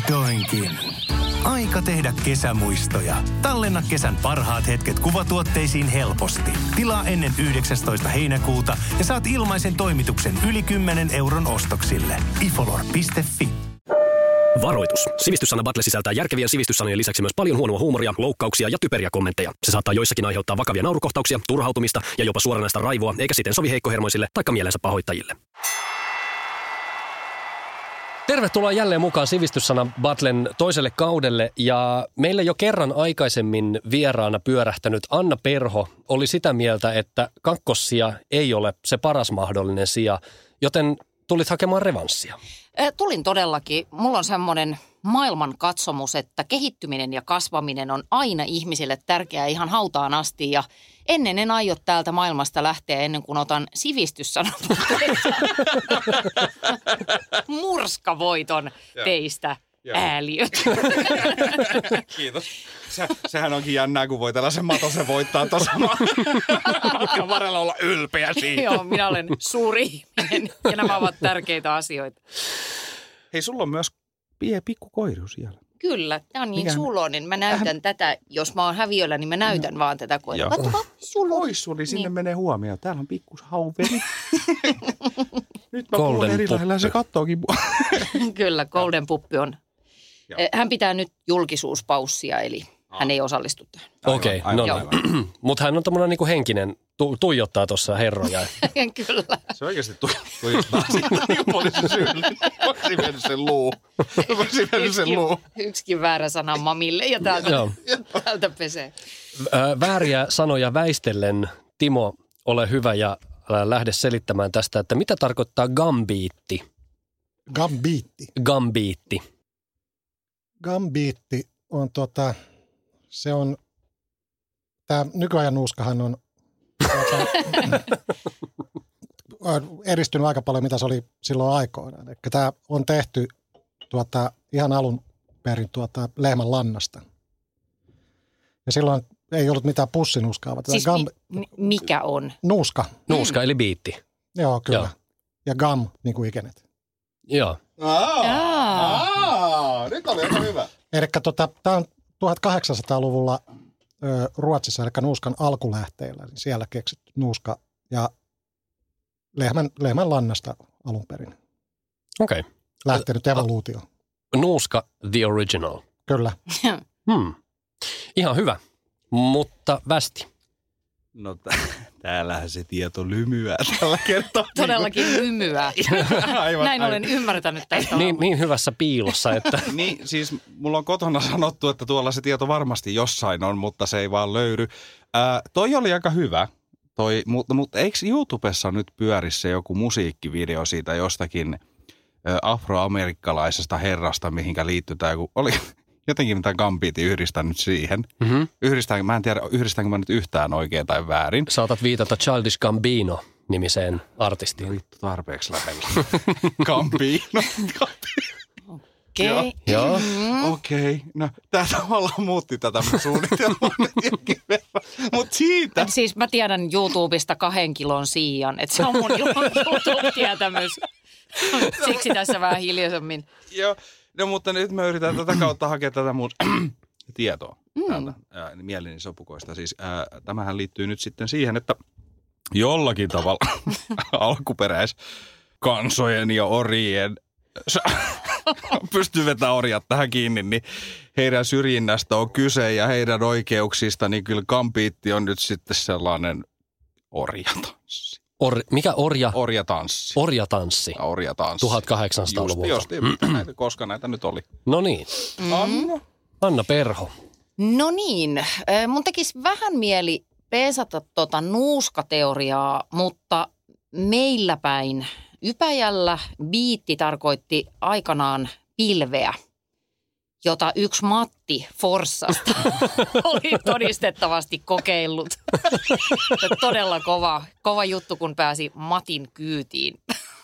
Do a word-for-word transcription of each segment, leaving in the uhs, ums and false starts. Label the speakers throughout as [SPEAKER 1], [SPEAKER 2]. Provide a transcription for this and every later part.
[SPEAKER 1] Vihdoinkin. Aika tehdä kesämuistoja. Tallenna kesän parhaat hetket kuvatuotteisiin helposti. Tilaa ennen yhdeksästoista heinäkuuta ja saat ilmaisen toimituksen yli kymmenen euron ostoksille. ifolor piste fi.
[SPEAKER 2] Varoitus. Sivistyssana Battle sisältää järkevien sivistyssanojen lisäksi myös paljon huonoa huumoria, loukkauksia ja typeriä kommentteja. Se saattaa joissakin aiheuttaa vakavia naurukohtauksia, turhautumista ja jopa suoranaista raivoa, eikä siten sovi heikkohermoisille taikka mielensä pahoittajille. Tervetuloa jälleen mukaan Sivistyssana Battlen toiselle kaudelle, ja meille jo kerran aikaisemmin vieraana pyörähtänyt Anna Perho oli sitä mieltä, että kakkossija ei ole se paras mahdollinen sija, joten tulit hakemaan revanssia.
[SPEAKER 3] Tulin todellakin. Mulla on semmoinen maailman katsomus, että kehittyminen ja kasvaminen on aina ihmisille tärkeää ihan hautaan asti. Ja ennen en aio täältä maailmasta lähteä ennen kuin otan sivistyssanan murskavoiton teistä. Ääliöt.
[SPEAKER 4] Kiitos. Se, sehän onkin jännää, kun voi tällaisen matosen voittaa tuossa matkan varrella olla ylpeä siitä.
[SPEAKER 3] Joo, minä olen suuri ihminen ja nämä ovat tärkeitä asioita.
[SPEAKER 4] Hei, sulla on myös pie pikku koiru siellä.
[SPEAKER 3] Kyllä, tämä on niin Mikä? suloinen. Mä näytän Ähän... tätä, jos mä oon häviöllä, niin mä näytän no. vaan tätä koiraa. Katsokaa, suloinen.
[SPEAKER 4] Ois suli, sinne niin. menee huomioon. Täällä on pikkus hauveri. Nyt mä puhun eri lailla, se kattookin.
[SPEAKER 3] Kyllä, Golden Puppi on. Joo. Hän pitää nyt julkisuuspaussia, eli Aa. hän ei osallistu tähän.
[SPEAKER 2] Okei, okay, no niin. Mutta hän on tämmöinen niinku henkinen, tu- tuijottaa tuossa herroja.
[SPEAKER 3] Kyllä.
[SPEAKER 4] Se oikeasti tu- tuijottaa siitä niin paljon se syyllinen. Voisi mennyt sen luu. Voisi mennyt sen luu.
[SPEAKER 3] Yksikin väärä sana mamille ja täältä, täältä pesee.
[SPEAKER 2] Vääriä sanoja väistellen, Timo, ole hyvä ja lähde selittämään tästä, että mitä tarkoittaa gambiitti?
[SPEAKER 5] Gambiitti?
[SPEAKER 2] Gambiitti.
[SPEAKER 5] Gambiitti on tota, se on, tämä nykyajan nuuskahan on tuota, edistynyt aika paljon, mitä se oli silloin aikoinaan. Eli tämä on tehty tuota, ihan alun perin tuota, lehmän lannasta. Ja silloin ei ollut mitään pussinuuskaa.
[SPEAKER 3] Siis gamb- mi- mikä on?
[SPEAKER 5] Nuuska.
[SPEAKER 2] Nuuska mm. eli biitti.
[SPEAKER 5] Joo, kyllä.
[SPEAKER 2] Joo.
[SPEAKER 5] Ja gam, niin kuin ikenet.
[SPEAKER 2] Joo.
[SPEAKER 4] Aa, aa, nyt oli aika hyvä.
[SPEAKER 5] Eli tota, tämä on tuhatkahdeksansataaluvulla ö, Ruotsissa, eli nuuskan alkulähteillä, niin siellä keksitty nuuska ja lehmän, lehmän lannasta alun perin.
[SPEAKER 2] Okei. Okay.
[SPEAKER 5] Lähtenyt evoluutio.
[SPEAKER 2] Nuuska the original.
[SPEAKER 5] Kyllä.
[SPEAKER 2] Hmm. Ihan hyvä, mutta västi.
[SPEAKER 4] No t- täällähän se tieto lymyää tällä kertaa.
[SPEAKER 3] Todellakin lymyää.
[SPEAKER 4] Aivan,
[SPEAKER 3] Näin
[SPEAKER 4] aivan.
[SPEAKER 3] olen ymmärtänyt tästä.
[SPEAKER 2] Niin, niin hyvässä piilossa, että...
[SPEAKER 4] Niin, siis mulla on kotona sanottu, että tuolla se tieto varmasti jossain on, mutta se ei vaan löydy. Ää, toi oli aika hyvä, toi, mutta, mutta eikö YouTubessa nyt pyörissä joku musiikkivideo siitä jostakin ä, afroamerikkalaisesta herrasta, mihinkä liittyy tämä joku... Oli, jotenkin mitä gambiitin yhdistän nyt siihen. Mm-hmm. Yhdistän, mä en tiedä, yhdistänkö mä nyt yhtään oikein tai väärin.
[SPEAKER 2] Saatat viitata Childish Gambino-nimiseen artistiin.
[SPEAKER 4] Vittu tarpeeksi lähellä. Gambino.
[SPEAKER 3] Okei. Okay.
[SPEAKER 2] Joo.
[SPEAKER 3] Mm-hmm.
[SPEAKER 4] Okei. Okay. No, tää tavallaan muutti tätä mun suunnitelmaa nyt jonkin verran. Mut siitä.
[SPEAKER 3] Siis mä tiedän YouTubesta kahden kilon siian, että se on mun YouTube-tietämys. Siksi tässä vähän hiljaisemmin.
[SPEAKER 4] Joo. No mutta nyt me yritän tätä kautta hakea tätä mun tietoa mm. täältä ää, mieleni sopukoista. Siis ää, tämähän liittyy nyt sitten siihen, että jollakin tavalla alkuperäiskansojen ja orjien, pystyy vetämään orjat tähän kiinni, niin heidän syrjinnästä on kyse ja heidän oikeuksista, niin kyllä gambiitti on nyt sitten sellainen orjatanssi.
[SPEAKER 2] Or, mikä orja?
[SPEAKER 4] Orjatanssi.
[SPEAKER 2] Orjatanssi.
[SPEAKER 4] Orjatanssi.
[SPEAKER 2] tuhatkahdeksansataaluvulta.
[SPEAKER 4] Just, just näitä, koska näitä nyt oli.
[SPEAKER 2] No niin.
[SPEAKER 4] Anna.
[SPEAKER 2] Anna Perho.
[SPEAKER 3] No niin. Mun tekisi vähän mieli peesata tuota nuuskateoriaa, mutta meillä päin Ypäjällä biitti tarkoitti aikanaan pilveä, jota yksi Matti Forssasta oli todistettavasti kokeillut. Todella kova, kova juttu, kun pääsi Matin kyytiin.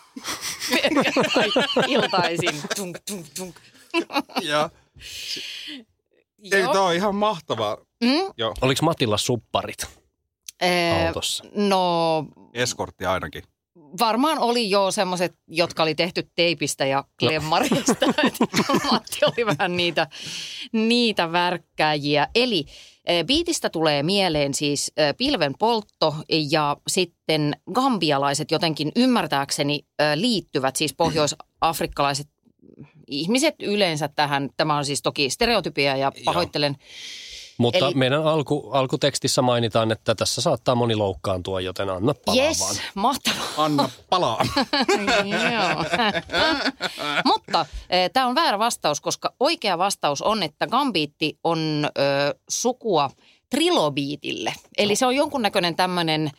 [SPEAKER 3] Iltaisin. Tunk, tunk, tunk.
[SPEAKER 4] Ja. Ei, tämä on ihan mahtavaa.
[SPEAKER 3] Mm?
[SPEAKER 4] Joo.
[SPEAKER 2] Oliko Matilla supparit
[SPEAKER 3] ee,
[SPEAKER 2] autossa?
[SPEAKER 3] No...
[SPEAKER 4] Eskortti ainakin.
[SPEAKER 3] varmaan oli jo semmoiset, jotka oli tehty teipistä ja klemmarista. No. Matti oli vähän niitä, niitä värkkääjiä. Eli biitistä tulee mieleen siis pilven poltto ja sitten gambialaiset jotenkin ymmärtääkseni liittyvät, siis pohjois-afrikkalaiset ihmiset yleensä tähän. Tämä on siis toki stereotypia ja pahoittelen. Joo.
[SPEAKER 2] Mutta
[SPEAKER 3] Eli,
[SPEAKER 2] meidän alku, alkutekstissä mainitaan, että tässä saattaa moni loukkaantua, joten anna palaa
[SPEAKER 3] yes,
[SPEAKER 2] vaan.
[SPEAKER 3] Mahtavaa.
[SPEAKER 4] Anna palaa.
[SPEAKER 3] Joo. Mutta e, tämä on väärä vastaus, koska oikea vastaus on, että gambiitti on ö, sukua trilobiitille. Eli se on jonkunnäköinen tämmöinen,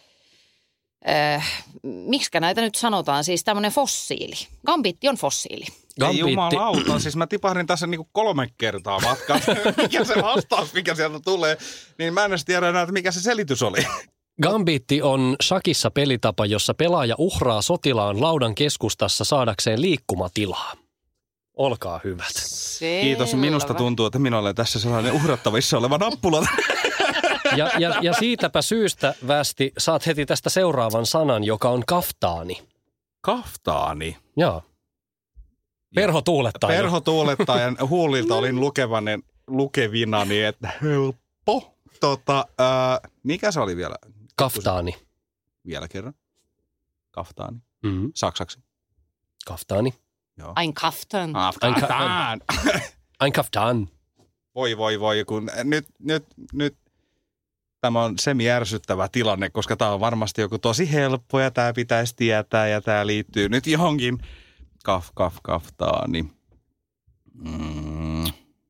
[SPEAKER 3] miksikä näitä nyt sanotaan, siis tämmöinen fossiili. Gambiitti on fossiili.
[SPEAKER 4] Ei jumalauta, siis mä tipahdin tässä niinku kolme kertaa matkaa. Mikä se vastaus, mikä sieltä tulee, niin mä en edes tiedä enää, että mikä se selitys oli.
[SPEAKER 2] Gambiitti on shakissa pelitapa, jossa pelaaja uhraa sotilaan laudan keskustassa saadakseen liikkumatilaa. Olkaa hyvät.
[SPEAKER 3] Selvä.
[SPEAKER 4] Kiitos. Minusta tuntuu, että minä olen tässä sellainen uhrattavissa oleva nappula.
[SPEAKER 2] Ja, ja, ja siitäpä syystä, Västi, saat heti tästä seuraavan sanan, joka on kaftaani.
[SPEAKER 4] Kaftaani?
[SPEAKER 2] Joo. Perho tuulettaa.
[SPEAKER 4] Perho tuulettaa ja huulilta olin lukevainen, lukevinani, että helppo. Tota, ää, mikä se oli vielä?
[SPEAKER 2] Kaftaani.
[SPEAKER 4] Vielä kerran. Kaftaani.
[SPEAKER 2] Mm-hmm.
[SPEAKER 4] Saksaksi.
[SPEAKER 2] Kaftaani.
[SPEAKER 4] Joo.
[SPEAKER 3] Ein Kaftan.
[SPEAKER 4] Ein Kaftan.
[SPEAKER 2] Ein Kaftan.
[SPEAKER 4] Voi, voi, voi. Kun nyt, nyt, nyt tämä on semi-ärsyttävä tilanne, koska tämä on varmasti joku tosi helppo ja tämä pitäisi tietää ja tämä liittyy nyt johonkin. Kaf, kaf, kaftaani. Mm.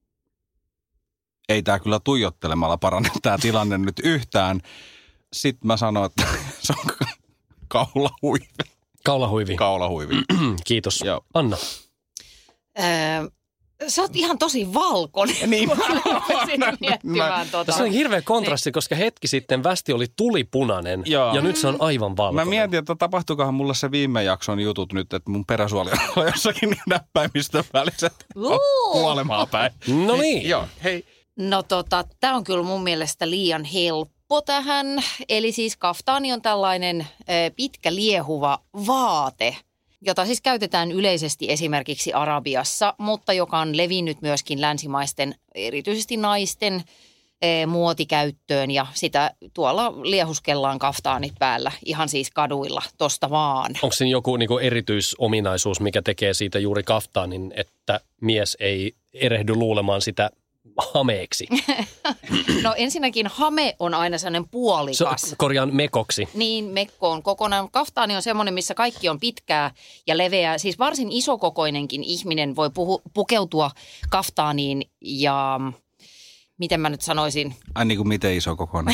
[SPEAKER 4] Ei tämä kyllä tuijottelemalla parane tämä tilanne nyt yhtään. Sitten mä sanon, että se on kaulahuivi.
[SPEAKER 2] Kaulahuivi.
[SPEAKER 4] Kaulahuivi.
[SPEAKER 2] Kiitos.
[SPEAKER 4] Joo.
[SPEAKER 2] Anna.
[SPEAKER 3] Öö, sä oot ihan tosi valkoinen.
[SPEAKER 4] Niin.
[SPEAKER 3] Miettimään tota.
[SPEAKER 2] Se on hirveä kontrasti, niin. Koska hetki sitten Västi oli tulipunainen. Joo. Ja nyt se on aivan valkoinen.
[SPEAKER 4] Mä mietin, että tapahtuikohan mulle se viime jakson jutut nyt, että mun peräsuoli on jossakin näppäimistön väliset kuolemaa päin.
[SPEAKER 2] No niin.
[SPEAKER 4] Joo, hei.
[SPEAKER 3] No tota, tää on kyllä mun mielestä liian helppo tähän. Eli siis kaftaani on tällainen ö, pitkä liehuva vaate, jota siis käytetään yleisesti esimerkiksi Arabiassa, mutta joka on levinnyt myöskin länsimaisten, erityisesti naisten e, muotikäyttöön. Ja sitä tuolla liehuskellaan kaftaanit päällä ihan siis kaduilla, tosta vaan.
[SPEAKER 2] Onko siinä joku niinku erityisominaisuus, mikä tekee siitä juuri kaftaanin, että mies ei erehdy luulemaan sitä hameeksi?
[SPEAKER 3] No ensinnäkin hame on aina sellainen puolikas.
[SPEAKER 2] Se, korjaan mekoksi.
[SPEAKER 3] Niin, mekko on kokonaan. Kaftaani on semmoinen, missä kaikki on pitkää ja leveää. Siis varsin isokokoinenkin ihminen voi puhu, pukeutua kaftaaniin ja miten mä nyt sanoisin?
[SPEAKER 4] Ai niin kuin miten isokokoinen?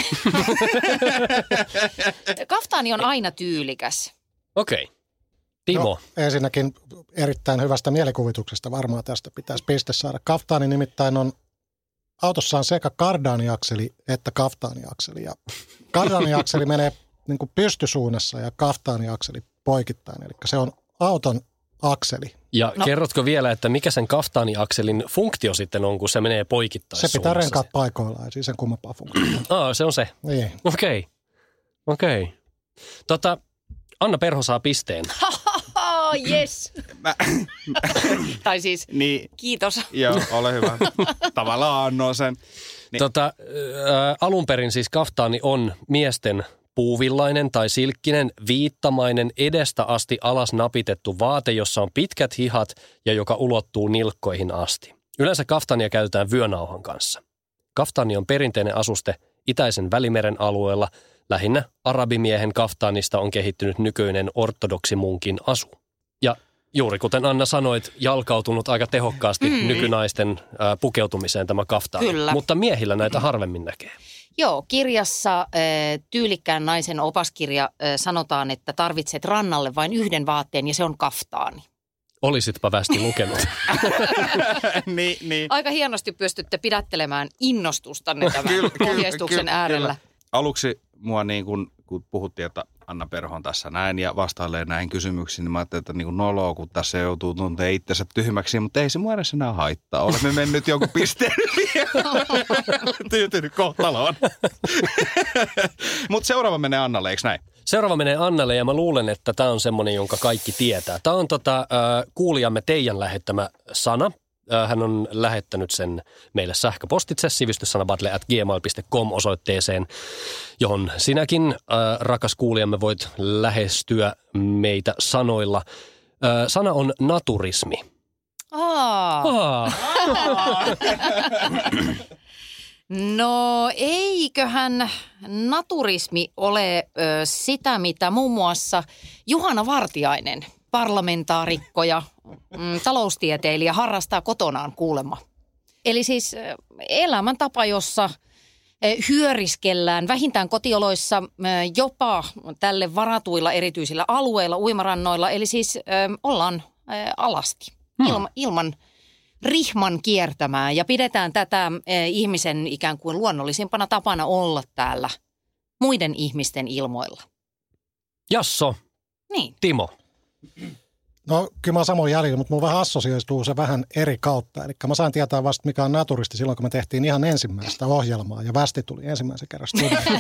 [SPEAKER 3] Kaftaani on aina tyylikäs.
[SPEAKER 2] Okei. Okay. Timo.
[SPEAKER 5] No, ensinnäkin erittäin hyvästä mielikuvituksesta varmaan tästä pitäisi piste saada. Kaftaani nimittäin on, autossa on sekä kardaaniakseli että kaftaaniakseli. Ja kardaaniakseli menee niin kuin pystysuunnassa ja kaftaaniakseli poikittain. Eli se on auton akseli.
[SPEAKER 2] Ja no. Kerrotko vielä, että mikä sen kaftaaniakselin funktio sitten on, kun se menee poikittain?
[SPEAKER 5] Se pitää renkaat paikoillaan, siis sen kummempaa funktiota.
[SPEAKER 2] Aa, se on se.
[SPEAKER 5] Niin.
[SPEAKER 2] Okei. Okay. Okei. Okay. Tota, Anna Perho saa pisteen.
[SPEAKER 3] Yes.
[SPEAKER 4] Mä,
[SPEAKER 3] tai siis,
[SPEAKER 4] niin,
[SPEAKER 3] kiitos.
[SPEAKER 4] Joo, ole hyvä. Tavallaan annoin sen.
[SPEAKER 2] Niin. Tota, ä, alun perin siis kaftaani on miesten puuvillainen tai silkkinen, viittamainen, edestä asti alas napitettu vaate, jossa on pitkät hihat ja joka ulottuu nilkkoihin asti. Yleensä kaftaania käytetään vyönauhan kanssa. Kaftaani on perinteinen asuste itäisen Välimeren alueella. Lähinnä arabimiehen kaftaanista on kehittynyt nykyinen ortodoksimunkin asu. Ja juuri kuten Anna sanoit, jalkautunut aika tehokkaasti mm. nykynaisten ää, pukeutumiseen tämä kaftaani.
[SPEAKER 3] Kyllä.
[SPEAKER 2] Mutta miehillä näitä harvemmin näkee.
[SPEAKER 3] Joo, kirjassa Tyylikkään naisen opaskirja sanotaan, että tarvitset rannalle vain yhden vaatteen ja se on kaftaani.
[SPEAKER 2] Olisitpa Västi lukenut.
[SPEAKER 4] niin, niin.
[SPEAKER 3] Aika hienosti pystytte pidättelemään innostustanne tämän ohjeistuksen äärellä.
[SPEAKER 4] Kyllä. Aluksi mua niin kuin, kun puhuttiin, että Anna Perho on tässä näin ja vastailee näihin kysymuksiin, niin mä ajattelin, että niin kuin noloa, kun tässä joutuu tuntea itsensä tyhmäksi, mutta ei se mua edes enää haittaa. Olemme mennyt jonkun pisteen tyytynyt kohtaloon. Mutta seuraava menee Annalle, eikö näin?
[SPEAKER 2] Seuraava menee Annalle ja mä luulen, että tämä on semmoinen, jonka kaikki tietää. Tämä on tota, äh, kuulijamme Teijan lähettämä sana. Äh, hän on lähettänyt sen meille sähköpostitse sivistyssanabattle at gmail piste com osoitteeseen, johon sinäkin, äh, rakas kuulijamme, voit lähestyä meitä sanoilla. Äh, sana on naturismi.
[SPEAKER 3] Aa.
[SPEAKER 2] Aa.
[SPEAKER 3] No eiköhän naturismi ole ö, sitä, mitä muun muassa Juhana Vartiainen, parlamentaarikko ja mm, taloustieteilijä, harrastaa kotonaan kuulemma. Eli siis ö, elämäntapa, jossa ö, hyöriskellään vähintään kotioloissa ö, jopa tälle varatuilla erityisillä alueilla, uimarannoilla. Eli siis ö, ollaan ö, alasti ilma, ilman rihman kiertämää ja pidetään tätä eh, ihmisen ikään kuin luonnollisimpana tapana olla täällä muiden ihmisten ilmoilla.
[SPEAKER 2] Jasso.
[SPEAKER 3] Niin.
[SPEAKER 2] Timo.
[SPEAKER 5] No kyllä mä oon samoin jäljellä, mutta mun vähän assosioituu se vähän eri kautta. Eli mä sain tietää vasta, mikä on naturisti silloin, kun me tehtiin ihan ensimmäistä ohjelmaa ja Västi tuli ensimmäisen kerran studioon.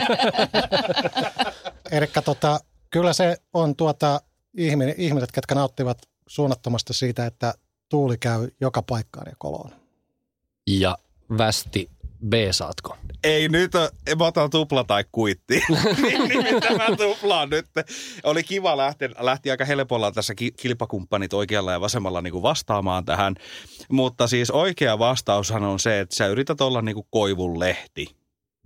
[SPEAKER 5] Eli tota, kyllä se on tuota, ihminen, ihmiset, ketkä nauttivat suunnattomasti siitä, että tuuli käy joka paikkaan ja koloon.
[SPEAKER 2] Ja Västi, B-saatko?
[SPEAKER 4] Ei nyt, mä otan tupla tai kuitti. Nimittäin mä tuplaan nyt. Oli kiva lähteä, lähti aika helpolla tässä kilpakumppanit oikealla ja vasemmalla niin kuin vastaamaan tähän. Mutta siis oikea vastaushan on se, että sä yrität olla niin kuin koivun lehti.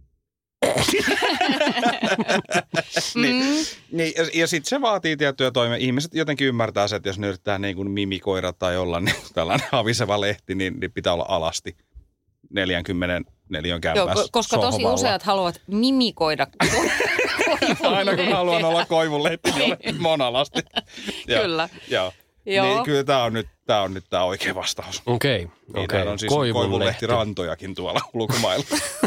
[SPEAKER 4] niin, niin, ja, ja sitten se vaatii tiettyjä toimia. Ihmiset jotenkin ymmärtää se, että jos ne yrittää niin kuin mimikoida tai olla niin tällainen haviseva lehti, niin, niin pitää olla alasti neljäkymmentä neliön kämpäs.
[SPEAKER 3] Joo, koska tosi
[SPEAKER 4] sohvalla.
[SPEAKER 3] Useat haluavat mimikoida
[SPEAKER 4] Aina kun haluan olla koivun lehti, niin olen monalasti.
[SPEAKER 3] Kyllä.
[SPEAKER 4] Joo.
[SPEAKER 3] Joo.
[SPEAKER 4] Niin, kyllä tämä on nyt tämä on nyt tämä oikea vastaus.
[SPEAKER 2] Okei, okay, okei.
[SPEAKER 4] Okay.
[SPEAKER 2] Okay.
[SPEAKER 4] On siis koivunlehtirantojakin tuolla ulkomailla.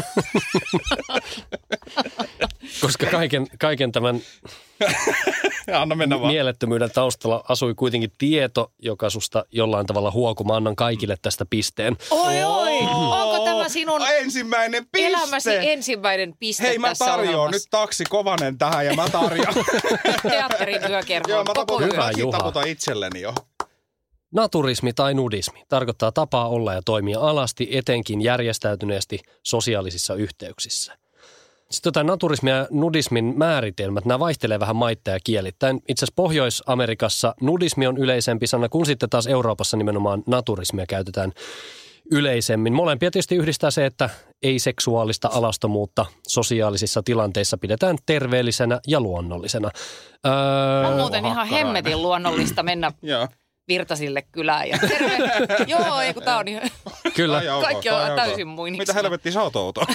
[SPEAKER 2] Koska kaiken, kaiken tämän
[SPEAKER 4] Anna mennä vaan.
[SPEAKER 2] mielettömyyden taustalla asui kuitenkin tieto, joka susta jollain tavalla huokui. Mä annan kaikille tästä pisteen.
[SPEAKER 3] Oi, oi! Onko tämä sinun
[SPEAKER 4] ensimmäinen piste?
[SPEAKER 3] elämäsi ensimmäinen piste
[SPEAKER 4] Hei, mä
[SPEAKER 3] tässä
[SPEAKER 4] tarjoan
[SPEAKER 3] ohjelmassa?
[SPEAKER 4] nyt taksi Kovanen tähän ja mä tarjoan.
[SPEAKER 3] Teatterin yökerhoon.
[SPEAKER 4] Joo, mä
[SPEAKER 3] koko
[SPEAKER 4] taputan,
[SPEAKER 2] Hyvä,
[SPEAKER 3] yön.
[SPEAKER 2] Juha.
[SPEAKER 4] taputan itselleni jo.
[SPEAKER 2] Naturismi tai nudismi tarkoittaa tapaa olla ja toimia alasti, etenkin järjestäytyneesti sosiaalisissa yhteyksissä. Sitten jotain naturismia ja nudismin määritelmät, nämä vaihtelee vähän maittain ja kielittäin. Itse asiassa Pohjois-Amerikassa nudismi on yleisempi sana, kun sitten taas Euroopassa nimenomaan naturismia käytetään yleisemmin. Molempia tietysti yhdistää se, että ei-seksuaalista alastomuutta sosiaalisissa tilanteissa pidetään terveellisenä ja luonnollisena. Öö,
[SPEAKER 3] On muuten ihan hemmetin luonnollista mennä
[SPEAKER 4] Joo.
[SPEAKER 3] Virtasille kylään. Ja terve. Joo, ei kun tää on ihan...
[SPEAKER 2] Kyllä.
[SPEAKER 4] Ai, ok,
[SPEAKER 3] Kaikki on
[SPEAKER 4] ai, ok.
[SPEAKER 3] täysin muiniksi.
[SPEAKER 4] Mitä helvettiä sä oot outoa?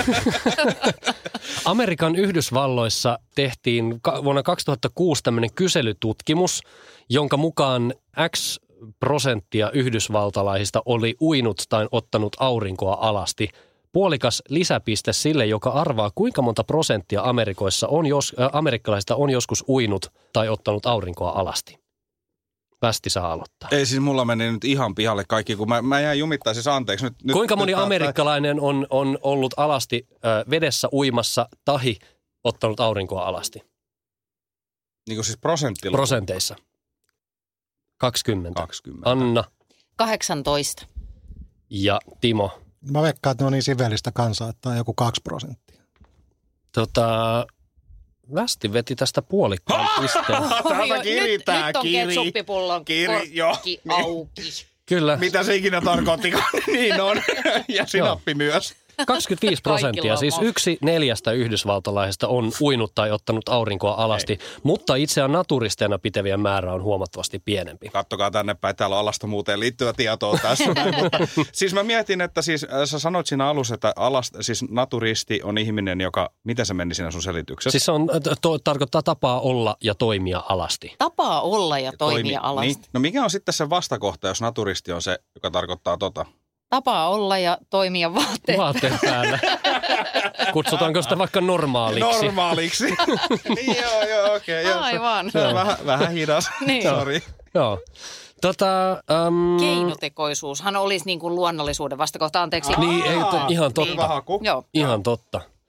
[SPEAKER 2] Amerikan Yhdysvalloissa tehtiin vuonna kaksituhattakuusi tämmöinen kyselytutkimus, jonka mukaan X prosenttia yhdysvaltalaisista oli uinut tai ottanut aurinkoa alasti. Puolikas lisäpiste sille, joka arvaa, kuinka monta prosenttia Amerikoissa on, jos, äh, amerikkalaisista on joskus uinut tai ottanut aurinkoa alasti. Västi saa aloittaa.
[SPEAKER 4] Ei siis mulla meni nyt ihan pihalle kaikki, kun mä, mä jäin jumittaa siis anteeksi. Nyt, nyt,
[SPEAKER 2] Kuinka moni
[SPEAKER 4] nyt,
[SPEAKER 2] amerikkalainen on, on ollut alasti äh, vedessä uimassa tahi ottanut aurinkoa alasti?
[SPEAKER 4] Niin kuin siis prosentilla?
[SPEAKER 2] Prosenteissa. kaksikymmentä.
[SPEAKER 4] kaksikymmentä.
[SPEAKER 2] Anna
[SPEAKER 3] kahdeksantoista.
[SPEAKER 2] ja Timo.
[SPEAKER 5] Mä veikkaan, että ne on niin sivellistä kansaa, että on joku kaksi prosenttia.
[SPEAKER 2] Tota, Västi veti tästä puolikkaan pisteen.
[SPEAKER 4] Täältä kiri
[SPEAKER 3] nyt,
[SPEAKER 4] tää
[SPEAKER 3] nyt on
[SPEAKER 4] kiri.
[SPEAKER 3] ketsuppipullon
[SPEAKER 4] Kiri,
[SPEAKER 3] korkki
[SPEAKER 4] joo.
[SPEAKER 3] auki.
[SPEAKER 2] Kyllä,
[SPEAKER 4] Mitä se ikinä tarkoittikaan, niin on. Ja sinappi myös.
[SPEAKER 2] kaksikymmentäviisi prosenttia,
[SPEAKER 3] Kaikilla on
[SPEAKER 2] siis
[SPEAKER 3] mausta.
[SPEAKER 2] yksi neljästä yhdysvaltalaisesta on uinut tai ottanut aurinkoa alasti, mutta itseään naturisteina pitevien määrä on huomattavasti pienempi.
[SPEAKER 4] Kattokaa tänne päin, täällä on alastomuuteen liittyvä tietoa tässä. Näin, mutta, siis mä mietin, että siis, äh, sä sanoit siinä alussa, että alast, siis naturisti on ihminen, joka, miten se meni siinä sun selityksessä?
[SPEAKER 2] Siis se on, to, tarkoittaa tapaa olla ja toimia alasti.
[SPEAKER 3] Tapaa olla ja toimia
[SPEAKER 4] Toimi-
[SPEAKER 3] alasti.
[SPEAKER 4] Niin. No mikä on sitten se vastakohta, jos naturisti on se, joka tarkoittaa tota?
[SPEAKER 3] Tapaa olla ja toimia vaatteet.
[SPEAKER 2] Vaatteet päällä. Kutsutaanko sitä vaikka normaaliksi?
[SPEAKER 4] Normaaliksi. joo, joo, okei. Okay,
[SPEAKER 3] Aivan.
[SPEAKER 4] Se on vähän, vähän hidas.
[SPEAKER 3] Niin.
[SPEAKER 4] Sori.
[SPEAKER 2] Joo. Tota, äm,
[SPEAKER 3] Keinotekoisuushan olisi niin kuin luonnollisuuden vastakohta. Anteeksi.
[SPEAKER 2] Niin, ei, to, ihan totta.
[SPEAKER 4] Hyvä haku.
[SPEAKER 3] Joo.
[SPEAKER 2] Ihan totta.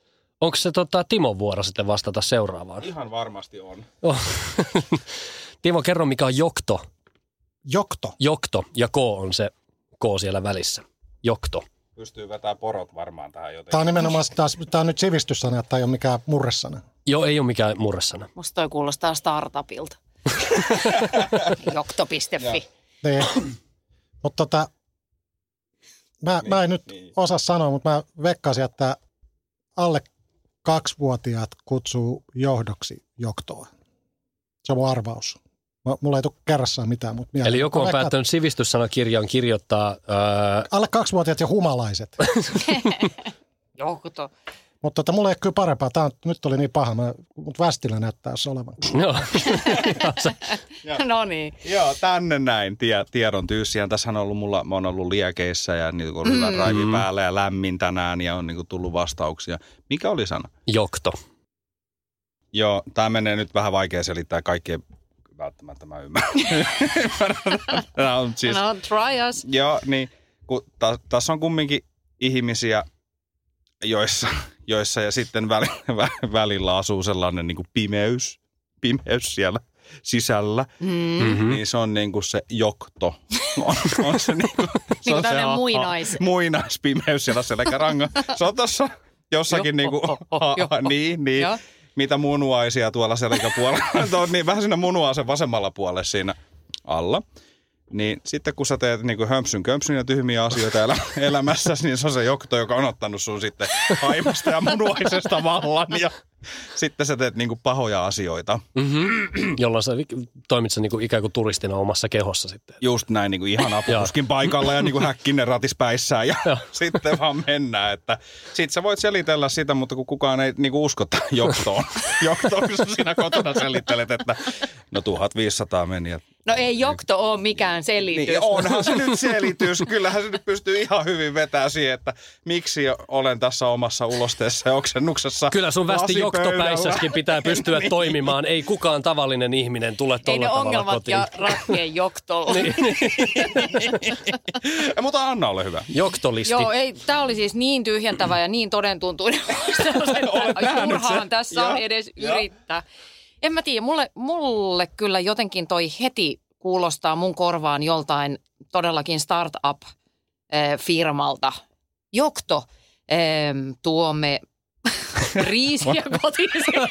[SPEAKER 2] Onko se tota, Timon vuoro sitten vastata seuraavaan?
[SPEAKER 4] Ihan varmasti on.
[SPEAKER 2] Oh. Timo, kerro mikä on jokto.
[SPEAKER 5] Jokto.
[SPEAKER 2] Jokto ja K on se K siellä välissä. Jokto.
[SPEAKER 4] Pystyy vetämään porot varmaan tähän jotenkin.
[SPEAKER 5] Tämä on nimenomaan taas, tämä on nyt sivistyssana, että ei ole mikään murresana.
[SPEAKER 2] Joo, ei ole mikään murresana.
[SPEAKER 3] Musta toi kuulostaa startupilta. Jokto piste fi.
[SPEAKER 5] Niin. Mutta tota, mä, niin, mä en nyt niin. osaa sanoa, mutta mä veikkaisin, että alle kaksivuotiaat kutsuu johdoksi joktoa. Se on mun arvaus. Mulla ei tule kerrassaan mitään. Mutta
[SPEAKER 2] eli joku on veikkaan, päättänyt sivistyssanakirjaan kirjoittaa... Ää...
[SPEAKER 5] Alle kaksivuotiaat ja humalaiset.
[SPEAKER 3] Jokto.
[SPEAKER 5] Mutta tota, mulla ei ole kyllä parempaa. Tämä on, nyt oli niin paha, mutta Västilä näyttää se olevan.
[SPEAKER 2] Joo.
[SPEAKER 3] No niin.
[SPEAKER 4] Joo, tänne näin. Tie, tiedon tyyssiä. Tässä on ollut mulla, mä oon ollut liekeissä ja niin on hyvä mm. raivi päällä ja lämmin tänään ja on niin tullut vastauksia. Mikä oli sana?
[SPEAKER 2] Jokto.
[SPEAKER 4] Joo, tämä menee nyt vähän vaikea selittää kaikkien. Välttämättä mä ymmärrän.
[SPEAKER 3] no, siis, no, try us.
[SPEAKER 4] Joo, niin kun ta, tässä on kumminkin ihmisiä, joissa, joissa ja sitten väl, vä, välillä asuu sellainen niin kuin pimeys, pimeys siellä sisällä. Mm-hmm. Niin se on niin kuin se jokto. On, on se niin kuin, se
[SPEAKER 3] niin kuin ha, muinais.
[SPEAKER 4] muinaispimeys siellä selkärangan. Se on tuossa jossakin niin kuin, ha, niin, niin. Jo. Mitä munuaisia tuolla selkäpuolella. on niin vähän siinä munuaisen vasemmalla puolella siinä alla. Niin sitten kun sä teet niin kuin hömpsyn kömpsyn ja tyhmiä asioita elä, elämässäsi, niin se on se jokto, joka on ottanut sun sitten haimasta ja munuaisesta vallan. Ja sitten sä teet niin kuin pahoja asioita.
[SPEAKER 2] Mm-hmm. Jolloin sä toimit niin kuin ikään kuin turistina omassa kehossa sitten.
[SPEAKER 4] Just näin, niin kuin ihan apupuskin paikalla ja niin kuin häkkinen ratis päissään ja sitten vaan mennään. Että sit sä voit selitellä sitä, mutta kun kukaan ei niin kuin usko tähän joktoon. Joktoon, kun sinä kotona selittelet, että no tuhatviisisataa meni.
[SPEAKER 3] No ei jokto ole mikään selitys.
[SPEAKER 4] Niin, onhan se nyt selitys. Kyllähän se nyt pystyy ihan hyvin vetämään siihen, että miksi olen tässä omassa ulosteessa ja oksennuksessa.
[SPEAKER 2] Kyllä sun västi joktopäissäskin pitää pystyä niin. toimimaan. Ei kukaan tavallinen ihminen tule tuolla tavalla kotiin.
[SPEAKER 3] Ei ne ongelmat ja ratkeen joktolla.
[SPEAKER 2] niin.
[SPEAKER 4] Mutta Anna, ole hyvä.
[SPEAKER 2] Joktolisti.
[SPEAKER 3] Joo, ei, tää oli siis niin tyhjentävä ja niin todentuntuinen. Turhaan tässä ja, on edes ja. yrittää. En mä tiedä, mulle, mulle kyllä jotenkin toi heti kuulostaa mun korvaan joltain todellakin startup-firmalta. Jokto, tuomme riisiä kotiin.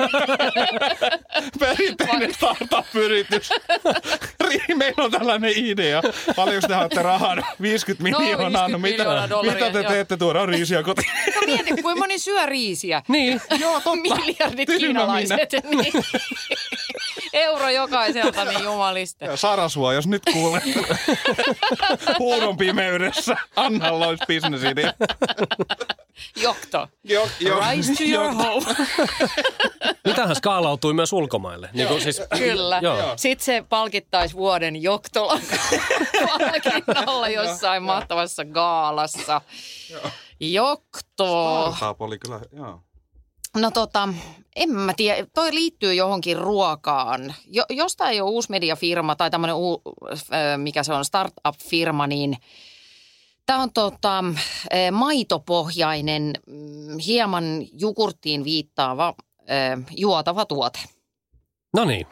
[SPEAKER 4] Perinteinen startup-yritys. Meillä on tällainen idea. Paljonko te haluatte rahaa? viisikymmentä miljoonaa. No, mitä, mitä te teette tuoda riisiä kotiin?
[SPEAKER 3] No mieti, kuinka moni syö riisiä.
[SPEAKER 2] Niin.
[SPEAKER 4] Joo, totta.
[SPEAKER 3] Miljardit kiinalaiset. Niin. Euro jokaiselta, niin jumaliste.
[SPEAKER 4] Ja Sarasua, jos nyt kuulet huudon pimeydessä. Annalla olisi bisnesidea.
[SPEAKER 3] Jokto.
[SPEAKER 4] Jo, jo,
[SPEAKER 3] Rise to your home.
[SPEAKER 2] Mitähän skaalautui myös ulkomaille. Niin kuin siis,
[SPEAKER 3] Kyllä.
[SPEAKER 2] Joo.
[SPEAKER 3] Sitten se palkittaisi vuoden joktolla palkinnalla jossain mahtavassa gaalassa. Jokto.
[SPEAKER 4] Startup oli kyllä, joo.
[SPEAKER 3] No tota, en mä tiedä. Toi liittyy johonkin ruokaan. Jo, jostain ei ole uusi mediafirma tai tämmöinen, mikä se on, startup-firma, niin tämä on tota, maitopohjainen, hieman jogurttiin viittaava juotava tuote.
[SPEAKER 2] No niin.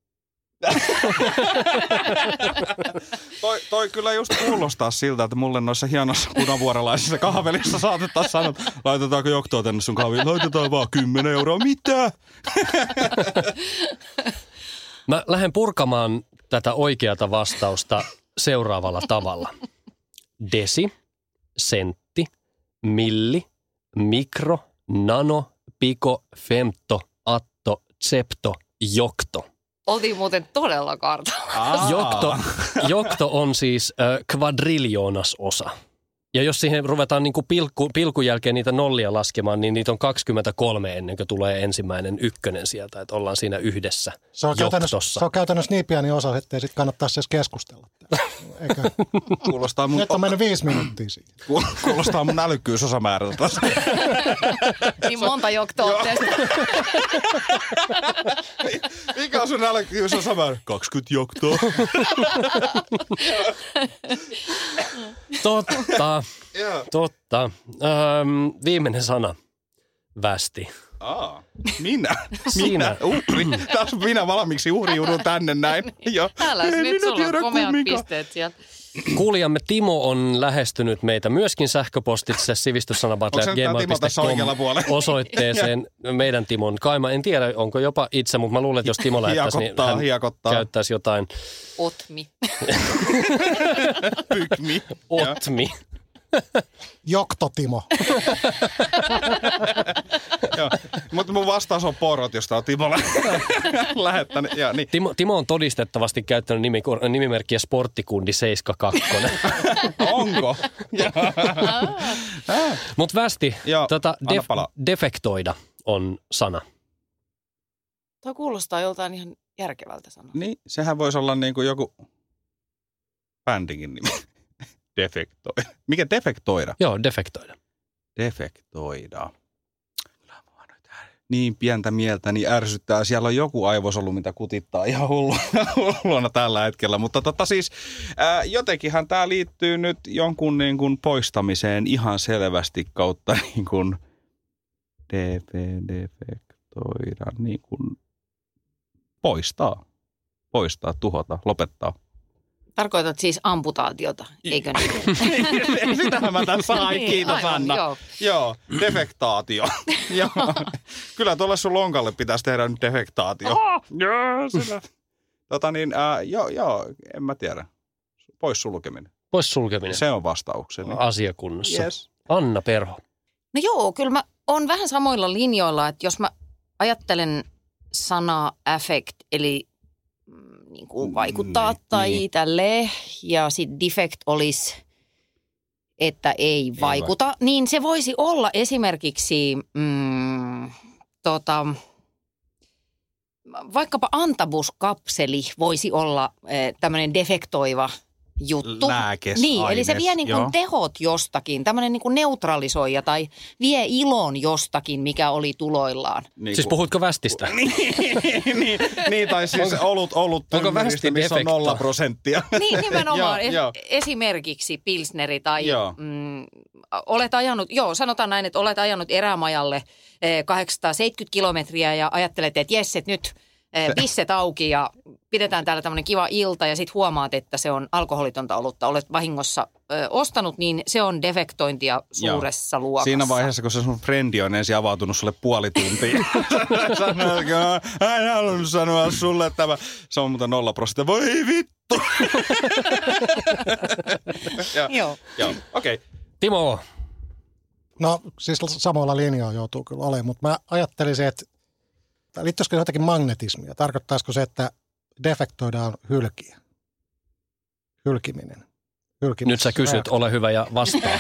[SPEAKER 4] toi, toi kyllä just kuulostaa siltä, että mulle noissa hienossa punavuorelaisissa kahvelissa saatetaan sanoa, että laitetaanko joktoa tänne sun kahviin? Laitetaan vaan kymmenen euroa. Mitä?
[SPEAKER 2] Mä lähden purkamaan tätä oikeata vastausta seuraavalla tavalla. Desi, sentti, milli, mikro, nano, piko, femto, atto, septo, jokto.
[SPEAKER 3] Oltiin muuten todella kartalla.
[SPEAKER 2] Jokto, jokto on siis äh, kvadriljoonasosa. Ja jos siihen ruvetaan niin kuin pilkku, pilkun jälkeen niitä nollia laskemaan, niin niitä on kaksikymmentäkolme ennen kuin tulee ensimmäinen ykkönen sieltä. Että ollaan siinä yhdessä
[SPEAKER 5] se on joktossa. Se on käytännössä niin pieni osa, ettei sitten kannattaisi edes keskustella. Eikö?
[SPEAKER 4] Kuulostaa mun...
[SPEAKER 5] Nyt on mennyt viisi minuuttia siitä.
[SPEAKER 4] Kuulostaa mun älykkyysosamäärältä.
[SPEAKER 3] Niin monta joktoa tästä.
[SPEAKER 4] Mikä on sun älykkyysosamäärä? kaksikymmentä joktoa.
[SPEAKER 2] Totta, totta. Öm, viimeinen sana. Västi.
[SPEAKER 4] Aa, minä?
[SPEAKER 2] Sinä.
[SPEAKER 4] Minä? Uhri? Taas minä valmiiksi uhriudun tänne näin. Jo.
[SPEAKER 3] Älä nyt, sulla on komeat pisteet sieltä.
[SPEAKER 2] Kuulijamme Timo on lähestynyt meitä myöskin sähköpostitse sivistyssanabattle at gmail piste com osoitteeseen. Meidän Timon kaima. En tiedä, onko jopa itse, mutta mä luulen, että jos Timo lähettäisi, niin hän
[SPEAKER 4] hiakottaa.
[SPEAKER 2] käyttäisi jotain.
[SPEAKER 3] Otmi.
[SPEAKER 4] Pykmi.
[SPEAKER 2] Otmi.
[SPEAKER 5] Jokto Timo.
[SPEAKER 4] Joo, mutta mun vastaus on porot, josta on Timo lähettänyt. Ja, niin.
[SPEAKER 2] Timo, Timo on todistettavasti käyttänyt nimi, nimimerkkiä Sporttikundi seitsemänkymmentäkaksi.
[SPEAKER 4] Onko?
[SPEAKER 2] Mutta Västi,
[SPEAKER 4] Joo,
[SPEAKER 2] tota,
[SPEAKER 4] anna
[SPEAKER 2] def,
[SPEAKER 4] palaa.
[SPEAKER 2] defektoida on sana.
[SPEAKER 3] Tuo kuulostaa joltain ihan järkevältä sanaa.
[SPEAKER 4] Niin, sehän voisi olla niin kuin joku bändikin nimi. Defektoida. Mikä defektoida?
[SPEAKER 2] Joo, defektoida.
[SPEAKER 4] Defektoida. Kyllä mua nyt niin pientä mieltä niin ärsyttää. Siellä on joku aivosolu, mitä kutittaa ihan hulluna tällä hetkellä. Mutta tota siis, ää, jotenkinhan tämä liittyy nyt jonkun niin kuin poistamiseen ihan selvästi kautta niin kuin defe, defektoida, niin kuin poistaa. Poistaa, tuhota, lopettaa.
[SPEAKER 3] Tarkoitat siis amputaatiota, eikö niin?
[SPEAKER 4] Sitähän mä tämän sain, kiitos
[SPEAKER 3] aivan,
[SPEAKER 4] Anna.
[SPEAKER 3] Joo,
[SPEAKER 4] joo defektaatio. joo. Kyllä tuolle sun lonkalle pitäisi tehdä nyt defektaatio. Oh, joo, sitä. Tota niin, äh, joo, joo, en mä tiedä. Pois sulkeminen.
[SPEAKER 2] Pois sulkeminen.
[SPEAKER 4] Se on vastaukseni.
[SPEAKER 2] Asiakunnassa.
[SPEAKER 4] Yes.
[SPEAKER 2] Anna Perho.
[SPEAKER 3] No joo, kyllä mä oon vähän samoilla linjoilla, että jos mä ajattelen sanaa affect, eli niin kuin vaikuttaa
[SPEAKER 4] niin,
[SPEAKER 3] tai
[SPEAKER 4] niin.
[SPEAKER 3] tälleen, ja sitten defect olisi, että ei vaikuta, Hyvä. Niin se voisi olla esimerkiksi mm, tota, vaikkapa antabuskapseli voisi olla eh, tämmöinen defektoiva juttu.
[SPEAKER 4] Lääkesaines.
[SPEAKER 3] Niin, eli se vie niin kuin tehot jostakin, tämmöinen niin kuin neutralisoija tai vie ilon jostakin, mikä oli tuloillaan.
[SPEAKER 4] Niin
[SPEAKER 2] siis puhutko Västistä?
[SPEAKER 4] niin, niin, niin, tai siis onko, olut, olut
[SPEAKER 2] onko Västi
[SPEAKER 4] missä on nolla prosenttia.
[SPEAKER 3] Niin, nimenomaan.
[SPEAKER 4] joo,
[SPEAKER 3] es,
[SPEAKER 4] jo.
[SPEAKER 3] Esimerkiksi pilsneri tai mm, olet ajanut, joo, sanotaan näin, että olet ajanut erämajalle eh, kahdeksansataaseitsemänkymmentä kilometriä ja ajattelet, että jes, et nyt pisset auki ja pidetään täällä tämmöinen kiva ilta ja sitten huomaat, että se on alkoholitonta olutta, olet vahingossa ö, ostanut, niin se on defektointia suuressa Joo. luokassa.
[SPEAKER 4] Siinä vaiheessa, kun se sun frendi on ensin avautunut sulle puoli tuntia. Sanoit, että hän en halunnut sanoa sulle, että tämä, se on muuten nolla prosenttia. Voi vittu!
[SPEAKER 3] Joo.
[SPEAKER 4] Joo, okei. Okay.
[SPEAKER 2] Timo.
[SPEAKER 5] No siis samoilla linjoilla joutuu kyllä olemaan, mutta mä ajattelisin, että liittyisikö jotakin magnetismia? Tarkoittaisiko se, että defektoidaan hylkiä? Hylkiminen. Hylkiminen.
[SPEAKER 2] Nyt sä kysyt, ole hyvä ja vastaa.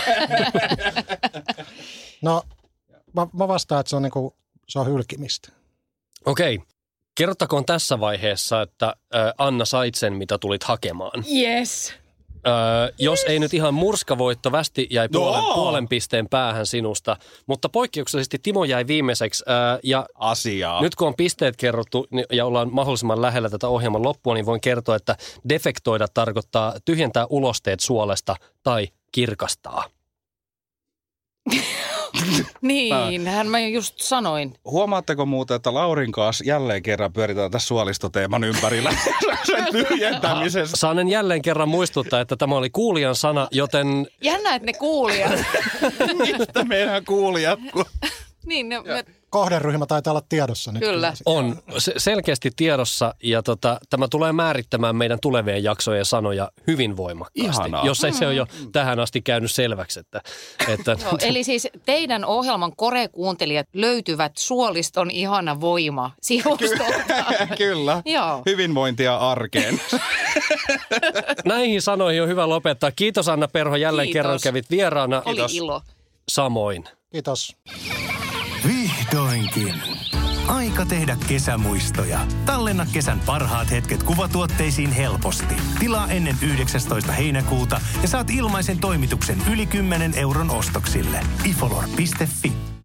[SPEAKER 5] no, mä, mä vastaan, että se on, niinku, se on hylkimistä.
[SPEAKER 2] Okei. Kerrottakoon tässä vaiheessa, että äh, Anna sait sen, mitä tulit hakemaan.
[SPEAKER 3] Yes.
[SPEAKER 2] Öö, jos ei nyt ihan murskavoitto, Västi jäi puolen, no. puolen pisteen päähän sinusta, mutta poikkeuksellisesti Timo jäi viimeiseksi. Öö, ja
[SPEAKER 4] Asiaa.
[SPEAKER 2] Nyt kun on pisteet kerrottu ja ollaan mahdollisimman lähellä tätä ohjelman loppua, niin voin kertoa, että defektoida tarkoittaa tyhjentää ulosteet suolesta tai kirkastaa.
[SPEAKER 3] Niin, hän mä just sanoin.
[SPEAKER 4] Huomaatteko muuten, että Laurin kanssa jälleen kerran pyöritään tässä suolistoteeman ympärillä sen tyhjentämisestä?
[SPEAKER 2] Saanen jälleen kerran muistuttaa, että tämä oli kuulijan sana, joten...
[SPEAKER 3] Jännä, että ne kuulijat.
[SPEAKER 4] Mistä meidän kuulijat?
[SPEAKER 3] Niin, ne, me...
[SPEAKER 5] Kohderyhmä taitaa olla tiedossa nyt.
[SPEAKER 3] Kyllä.
[SPEAKER 2] On se- selkeästi tiedossa ja tota, tämä tulee määrittämään meidän tulevien jaksojen sanoja hyvin voimakkaasti.
[SPEAKER 4] Ihanaa.
[SPEAKER 2] Jos ei se ole jo tähän asti käynyt selväksi. Että, että
[SPEAKER 3] Joo, eli siis teidän ohjelman Kore-kuuntelijat löytyvät Suoliston ihana voima sivustolta.
[SPEAKER 4] Kyllä.
[SPEAKER 3] Joo.
[SPEAKER 4] Hyvinvointia arkeen.
[SPEAKER 2] näihin sanoihin on hyvä lopettaa. Kiitos Anna Perho, jälleen
[SPEAKER 3] Kiitos.
[SPEAKER 2] kerran kävit vieraana.
[SPEAKER 3] Oli
[SPEAKER 4] Kiitos.
[SPEAKER 3] ilo.
[SPEAKER 2] Samoin.
[SPEAKER 5] Kiitos.
[SPEAKER 1] Vihdoinkin. Aika tehdä kesämuistoja. Tallenna kesän parhaat hetket kuvatuotteisiin helposti. Tilaa ennen yhdeksästoista heinäkuuta ja saat ilmaisen toimituksen yli kymmenen euron ostoksille. ifolor piste fi